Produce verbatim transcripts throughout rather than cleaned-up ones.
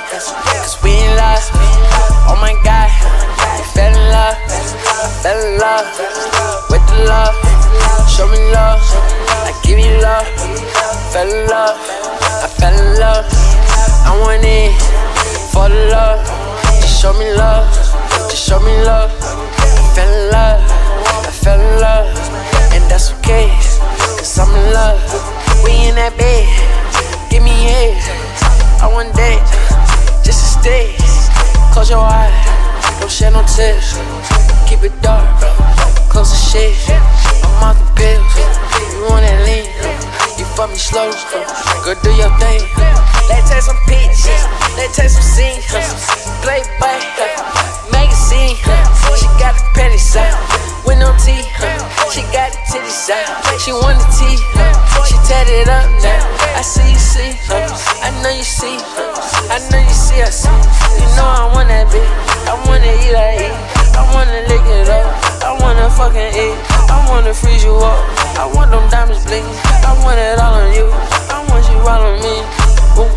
cause we in love. Oh my God, I fell in love, I fell in love with the love. Show me love, I give you love. Fell in love, I fell in love. I went in for the love. Just show me love, just show me love. I fell in love, I fell in love, and that's okay, cause I'm in love. We in that bed, give me head. I want that, just to stay. Close your eyes, don't shed no tears. Keep it dark, close the shade. I'm off the pills, you want that lean. You fuck me slow, go do your thing. Let's take some pictures, let's take some scenes. Playboy, magazine. She got the petty side, with no teeth. She got the titty side, she want the teeth. She tatted up now, I see you see. I know you see, I know you see, I see. You know I want that bitch, I wanna eat, I eat. I wanna lick it up, I wanna fucking eat. I wanna freeze you up, I want them diamonds bling. I want it all on you, I want you all on me. Ooh.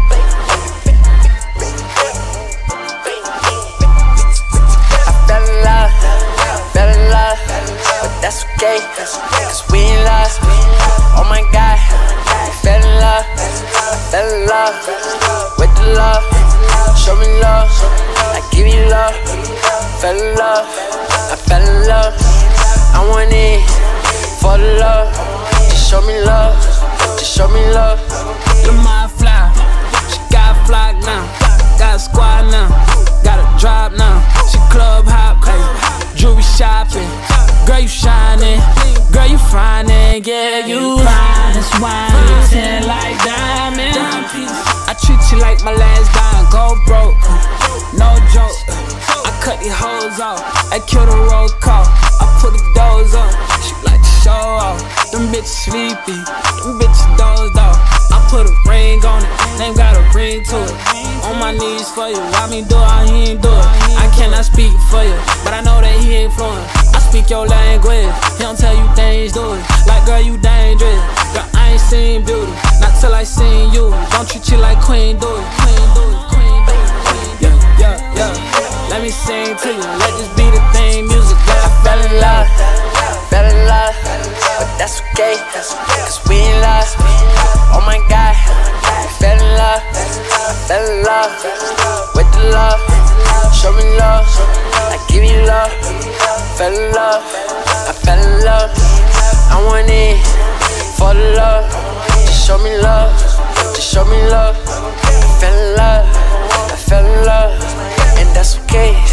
I fell in love, fell in love, but that's okay, cause we in love. Oh my God, I fell in love, I fell in love with the love. Show me love, I give you love. Fell in love, I fell in love. I went in for the love. Just show me love, just show me love. Look my fly, she got a flock now, got a squad now, got a drop now. She club hop, ay, jewelry shopping. Girl, you shining, girl, you finding, yeah, you fine as wine, ten like diamond. I treat you like my last dime, go broke, no joke. I cut these hoes off, I kill the roll call, I put the doors on. She like to show off, them bitches sleepy, them bitches dozed off. I put a ring on it, name got a ring to it. On my knees for you, why me do it, he ain't do it. I cannot speak for you, but I know that he ain't fluent. I speak your language, he don't tell you things, do it. Like girl, you dangerous, girl, I ain't seen beauty, not till I seen you. Don't treat you like queen, do it, queen, do it, queen, do it, queen, do it. Yeah, yeah, yeah. Let me sing to you, let this be the theme music, girl. I fell in love, fell in love, but that's okay, cause we in love. Oh my God, I fell in love, I fell in love with the love. Show me love, I give you love. Fell in love, I fell in love. I went in for the love. Just show me love, just show me love. I fell in love, I fell in love, and that's okay.